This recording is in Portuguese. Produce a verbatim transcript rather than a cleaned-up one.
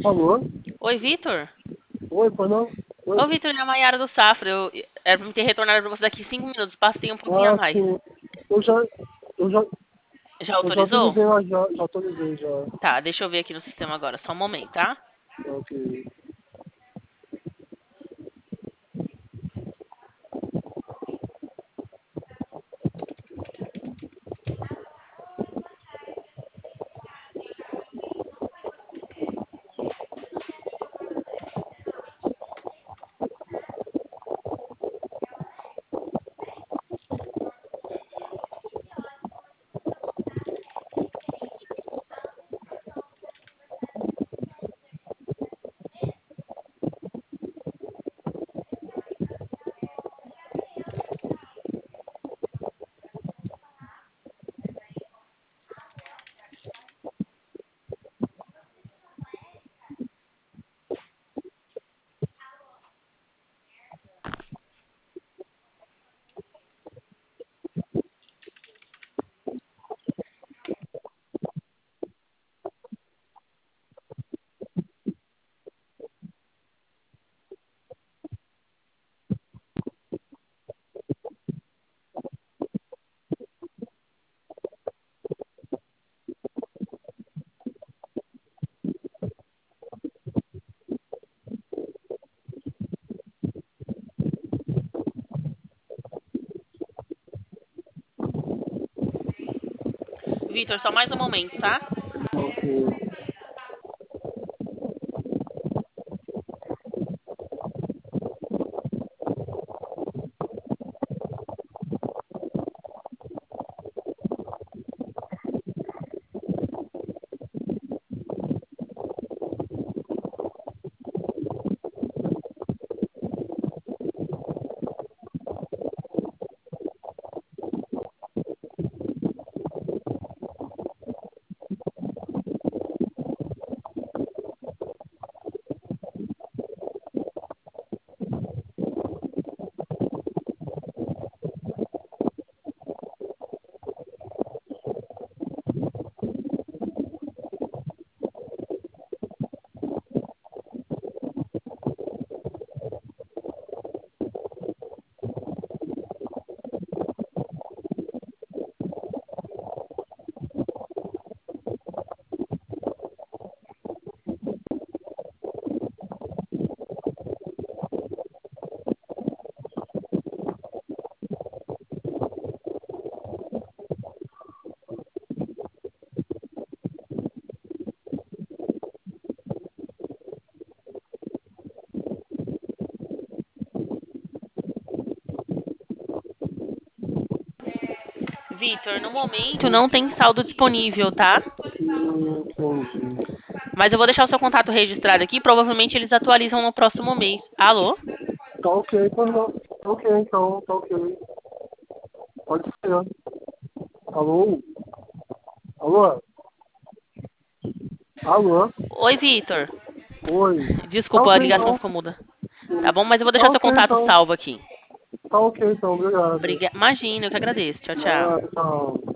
Alô? Oi, Vitor? Oi, foi não? Ô, Oi? Vitor, é a Mayara do Safra. Eu, era pra me ter retornado pra você daqui cinco minutos. Passei um pouquinho a Ah, mais. sim. Eu já, eu já, Já eu já autorizou? atualizei lá, já, já atualizei já. Tá, deixa eu ver aqui no sistema agora. Só um momento, tá? Ok. Vitor, só mais um momento, tá? Ok. Vitor, no momento não tem saldo disponível, tá? Hum, entendi. Mas eu vou deixar o seu contato registrado aqui. Provavelmente eles atualizam no próximo mês. Alô? Tá ok, pois não. Tá ok, então, tá ok. Pode ser. Alô? Alô? Alô? Oi, Vitor. Oi. Tá Desculpa, a ok, ligação então. ficou muda. Tá Sim. bom? Mas eu vou Tá deixar seu ok, contato então. salvo aqui. Tá ok, então. Obrigado. Obriga... Imagina, eu que agradeço. Tchau, tchau. Ah, tchau.